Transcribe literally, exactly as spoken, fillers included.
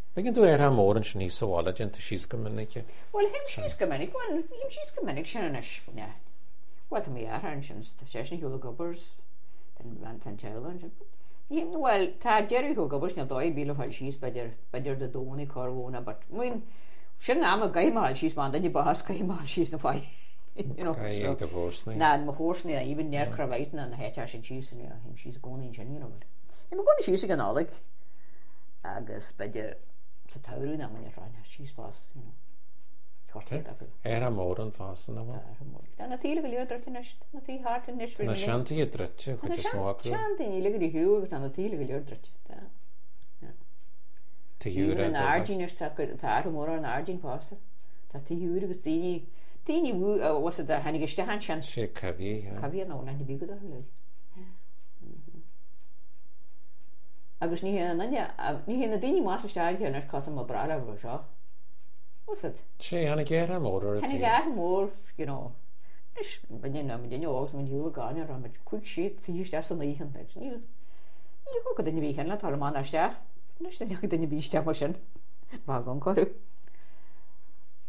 Begin tú ar mór an sní sála gente síos go minic. Well, him she's coming. Well, him she's coming. Shananish. Yeah. What am I at? And she's session Hula Gubbers. Then man ten children. Well, ta Jerry Hula Gubbers. Now, do bill of how she's by their by their the Doni Corona. But when she am a guy mal she's man. Then you boss guy mal she's the fight. You know. Okay, the horse thing. Nah, my horse near even near cravating and head ash and cheese and yeah, him she's going in. You know. I'm going to she's again all like. I guess by their. To tower na man you're trying she's boss, you know. Corte da. Era mór an fast na mo. Da na tíle go leudrat in ist, na tí hart in ist. Na shanty dritche, go just smoke. Shanty ni lig die huur na tíle go leudrat. Da. Ja. Te huur en argin is ta ta mór an argin fast. Da tí huur gus tí tí was it da hanige stahan chan. She cavi. Cavi no land bi go da. Agus ní héna ní héna daoine más isteáil chéanna cos am brala bhra seo. Was it? Sé hanna ggéir mór. Hanna ggéir mór, you know. Is baine am daine ógus man hiúla gáine ra mit cuig siad tíiste san íhan. Ní ní go daine bhí chéanna tal man isteach. Nus daine daine bíiste mar sin. Bá gan choú.